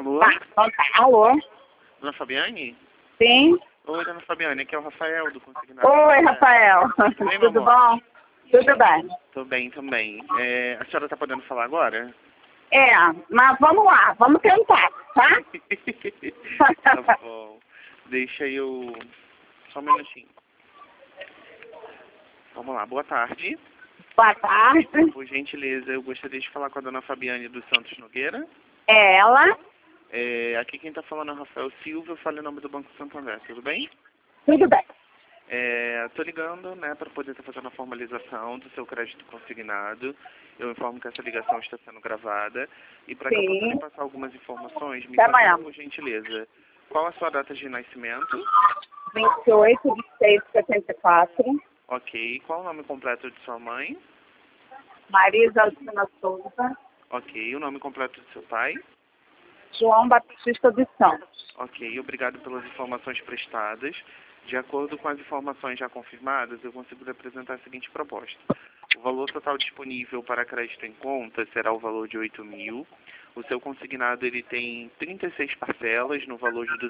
Alô? Alô? Dona Fabiane? Sim? Oi, Dona Fabiane, aqui é o Rafael do Consignado. Oi, Rafael. Bem, meu Tudo amor? bom? Tudo bem. Tô bem também. A senhora tá podendo falar agora? É, mas vamos lá, vamos tentar, tá? Tá bom. Deixa eu... Só um minutinho. Vamos lá, boa tarde. Boa tarde. Por gentileza, eu gostaria de falar com a Dona Fabiane dos Santos Nogueira. É ela? Aqui quem tá falando é o Rafael Silva, eu falo em nome do Banco Santander, tudo bem? Tudo bem. Tô ligando, né, para poder estar fazendo a formalização do seu crédito consignado. Eu informo que essa ligação está sendo gravada. E para que eu possa lhe passar algumas informações, me Até amanhã. confirme, por gentileza, qual a sua data de nascimento? 28 de 6 de 74. Ok. Qual o nome completo de sua mãe? Marisa Alcina Souza. Ok. O nome completo de seu pai? João Batista dos Santos. Ok. Obrigado pelas informações prestadas. De acordo com as informações já confirmadas, eu consigo lhe apresentar a seguinte proposta. O valor total disponível para crédito em conta será o valor de 8.000. O seu consignado ele tem 36 parcelas no valor de R$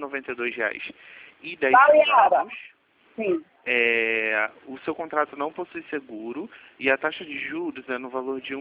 292,10. Sim. O seu contrato não possui seguro e a taxa de juros é no valor de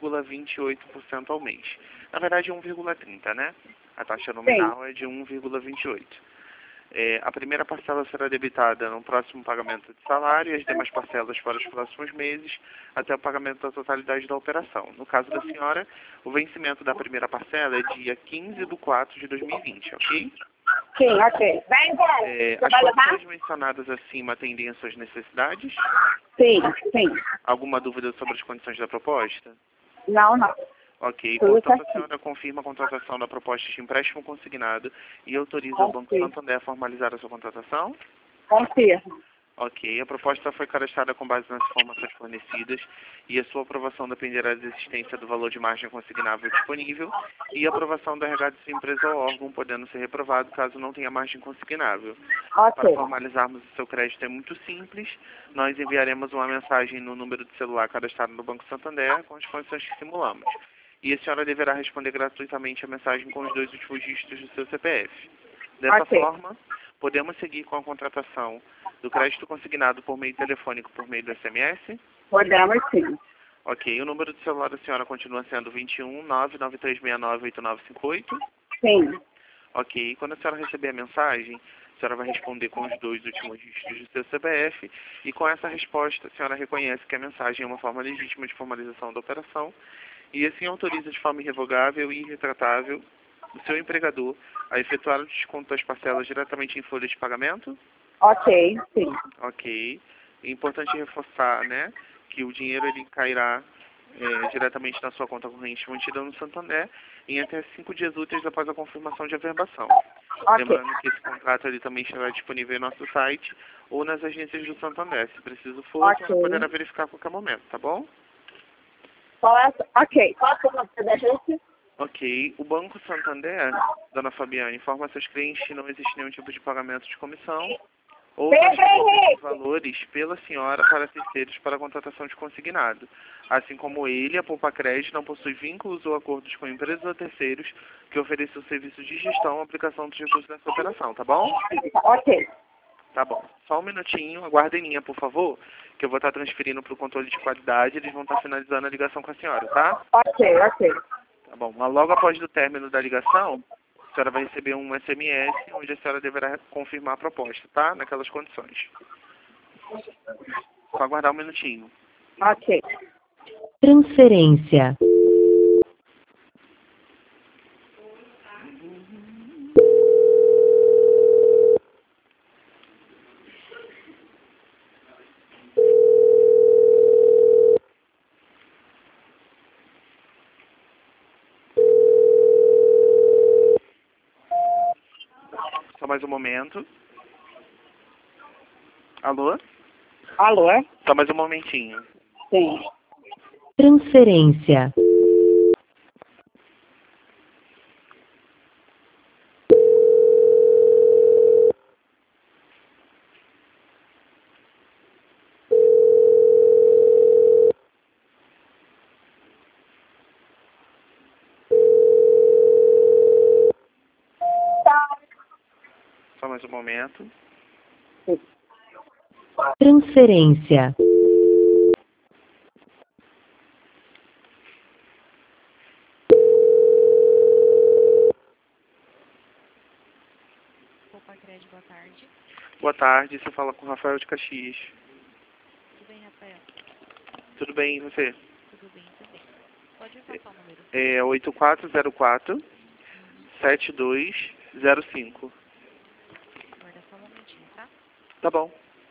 1,28% ao mês. Na verdade, 1,30%, né? A taxa nominal é de 1,28%. A primeira parcela será debitada no próximo pagamento de salário e as demais parcelas para os próximos meses, até o pagamento da totalidade da operação. No caso da senhora, o vencimento da primeira parcela é dia 15/4/2020, ok? Sim, ok. Vai embora. As condições mencionadas acima atendem às suas necessidades? Sim, sim. Alguma dúvida sobre as condições da proposta? Não, não. Ok, Tudo portanto a certinho. senhora confirma a contratação da proposta de empréstimo consignado e autoriza o Banco Santander a formalizar a sua contratação? Confirmo. Ok, a proposta foi cadastrada com base nas informações fornecidas e a sua aprovação dependerá da existência do valor de margem consignável disponível e a aprovação do RH de sua empresa ou órgão, podendo ser reprovado caso não tenha margem consignável. Para Ok. formalizarmos o seu crédito é muito simples. Nós enviaremos uma mensagem no número de celular cadastrado no Banco Santander com as condições que simulamos. E a senhora deverá responder gratuitamente a mensagem com os 2 últimos dígitos do seu CPF. Dessa forma, podemos seguir com a contratação do crédito consignado por meio telefônico por meio do SMS? Podemos sim. Ok, o número do celular da senhora continua sendo 21 99369 8958? Sim. Ok, quando a senhora receber a mensagem, a senhora vai responder com os 2 últimos dígitos do seu CPF e com essa resposta a senhora reconhece que a mensagem é uma forma legítima de formalização da operação e assim autoriza de forma irrevogável e irretratável o seu empregador a efetuar o desconto das parcelas diretamente em folha de pagamento? Ok, sim. Ok. É importante reforçar, né, que o dinheiro ele cairá diretamente na sua conta corrente mantida no Santander em até 5 dias úteis após a confirmação de averbação. Lembrando que esse contrato ele também estará disponível em nosso site ou nas agências do Santander. Se preciso for, você poderá verificar a qualquer momento, tá bom? Ok. Qual é o nome da agência? Ok. O Banco Santander, Dona Fabiane, informa a seus clientes que não existe nenhum tipo de pagamento de comissão ou transferência de valores pela senhora para terceiros para a contratação de consignado. Assim como ele, a Poupa Crédito não possui vínculos ou acordos com empresas ou terceiros que ofereçam serviços de gestão ou aplicação dos recursos nessa operação, tá bom? Ok. Tá bom. Só um minutinho, aguardem linha, por favor, que eu vou estar transferindo para o controle de qualidade, eles vão estar finalizando a ligação com a senhora, tá? Ok, ok. Tá bom. Mas logo após o término da ligação, a senhora vai receber um SMS onde a senhora deverá confirmar a proposta, tá? Naquelas condições. Só aguardar um minutinho. Ok. Transferência. Só mais um momento. Alô? Alô? Só mais um momentinho. Sim. Transferência. mais um momento. Transferência. Poupa-Crédito, boa tarde. Boa tarde, você fala com o Rafael de Caxias. Tudo bem, Rafael? Tudo bem, e você? Tudo bem também. Pode me passar o número? É 8404-7205. Guarda só um momentinho, tá? Tá bom.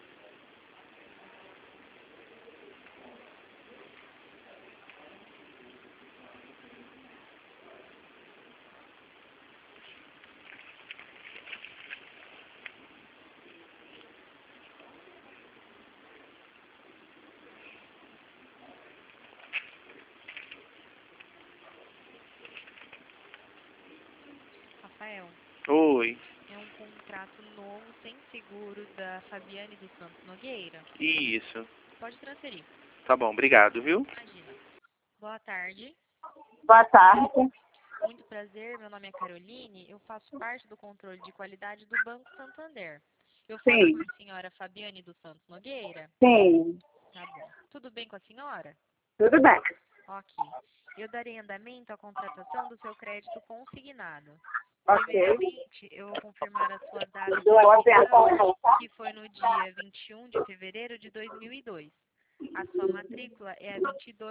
Rafael, Oi. é um contrato novo, sem seguro, da Fabiane dos Santos Nogueira. Isso. Pode transferir. Tá bom, obrigado, viu? Imagina. Boa tarde. Boa tarde. Muito prazer, meu nome é Caroline. Eu faço parte do controle de qualidade do Banco Santander. Eu falo Sim. com a senhora Fabiane dos Santos Nogueira? Sim. Tá bom. Tudo bem com a senhora? Tudo bem. Ok. Eu darei andamento à contratação do seu crédito consignado. Ok. Primeiramente, eu vou confirmar a sua data de Boa emissão, tarde. que foi no dia 21 de fevereiro de 2002. A sua matrícula é a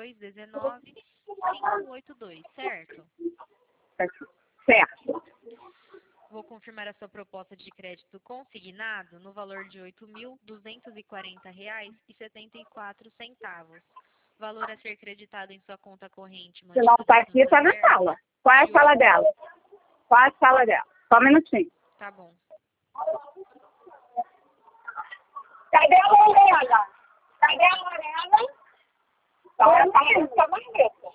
2219-582, certo? Certo. Vou confirmar a sua proposta de crédito consignado no valor de R$ 8.240,74. Valor a ser creditado em sua conta corrente Se não mantida está no aqui, está na Santander. sala. Qual é a sala dela? Qual é a sala dela? Só um minutinho. Tá bom. Cadê a Lorena? Cadê a Lorena? Então, ela tá indo pra mangueta.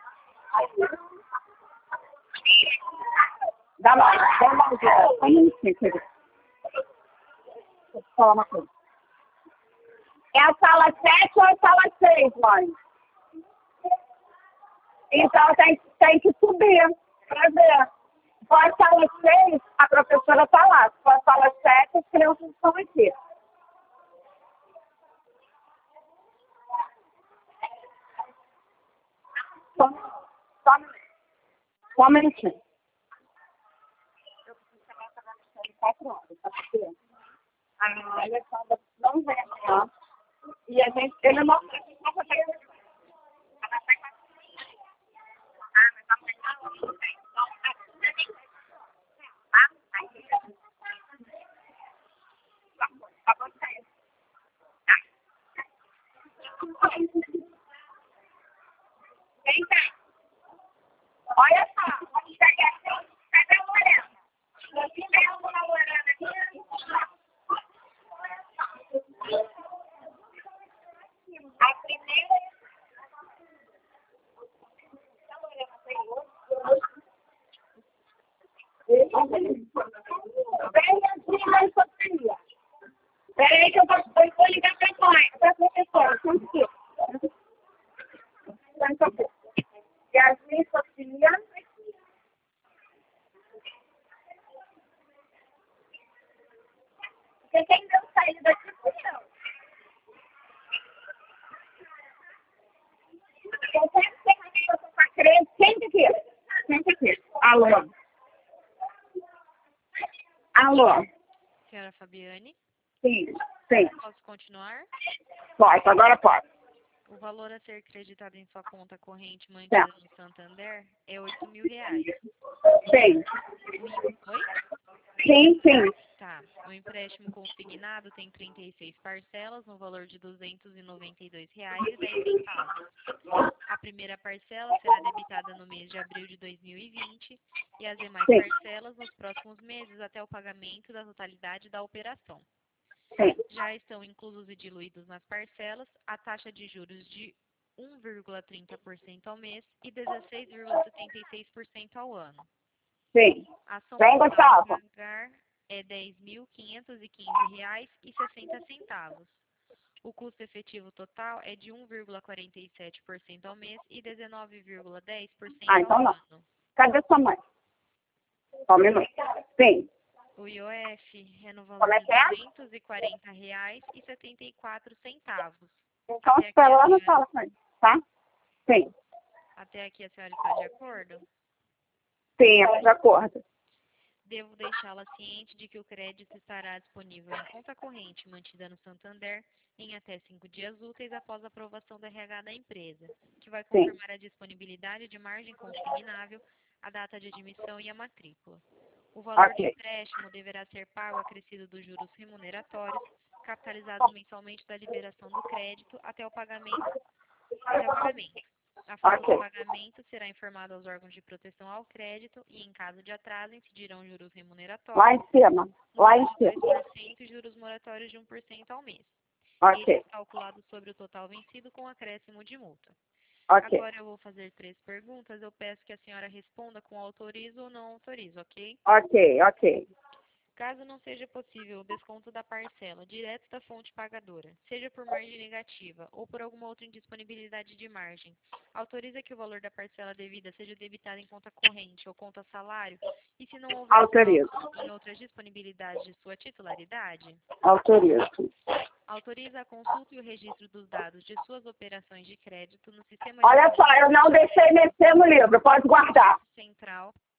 Dá uma mangueta. Só um minutinho, querido. Deixa eu falar uma coisa. É a sala 7 ou a sala 6, mãe? Então tem que subir pra ver. Se for a sala 6, a professora está lá. Se for a sala 7, as crianças estão aqui. Só um minutinho. Eu preciso chamar essa dona de 4 horas, tá porque a Alessandra não vem amanhã. E a gente, ele não vai fazer. Vem cá. Olha só, cadê a Lorena? Se tiver alguma Lorena aqui, a primeira Vem assim, mas Sofia. Peraí que eu vou ligar pra mãe, pra professora, só um pouquinho. Só um pouquinho. Yasmin, Sofia. Porque quem deu saída daqui fui eu. Eu sempre tenho que ir com a crente, sempre aqui. Sempre aqui. Alô. Alô. Senhora Fabiane, Sim, sim. posso continuar? Pode, agora pode. O valor a ser creditado em sua conta corrente mantida Tá. no Santander é R$ 8.000. Sim. Oi? Sim, sim. Tá. O empréstimo consignado tem 36 parcelas no valor de R$ 292,10. A primeira parcela será debitada no mês de abril de 2020 e as demais Sim. parcelas nos próximos meses até o pagamento da totalidade da operação. Sim. Já estão inclusos e diluídos nas parcelas a taxa de juros de 1,30% ao mês e 16,76% ao ano. Sim. A soma Vem, total a Gustavo. pagar é R$ 10.515,60. O custo efetivo total é de 1,47% ao mês e 19,10% Ah, então ao não. ano. Cadê sua mãe? Só um minuto. Sim. O IOF é no valor Como é de que é? R$ 240,74. Então, Até aqui espera a lá na senhora, sala com ele, tá? Sim. até aqui a senhora está de acordo? Sim, eu tô de acordo. Devo deixá-la ciente de que o crédito estará disponível em conta corrente mantida no Santander em até 5 dias úteis após a aprovação do RH da empresa, que vai Sim. confirmar a disponibilidade de margem consignável, a data de admissão e a matrícula. O valor do Ok. empréstimo deverá ser pago acrescido dos juros remuneratórios, capitalizados mensalmente da liberação do crédito até o pagamento. A folga do Ok. pagamento será informada aos órgãos de proteção ao crédito e, em caso de atraso, incidirão juros Lá remuneratórios em cima. Lá em de cima. 2% e juros moratórios de 1% ao mês. Ok. Estes calculados sobre o total vencido com acréscimo de multa. Ok. Agora eu vou fazer 3 perguntas. Eu peço que a senhora responda com autorizo ou não autorizo, ok? Ok. Ok. Caso não seja possível o desconto da parcela direto da fonte pagadora, seja por margem negativa ou por alguma outra indisponibilidade de margem, autoriza que o valor da parcela devida seja debitado em conta corrente ou conta salário e, se não houver Autorizo. saldo em outras disponibilidades de sua titularidade, Autorizo. autoriza a consulta e o registro dos dados de suas operações de crédito no sistema de Olha só, eu não deixei mexer no livro. Pode guardar. central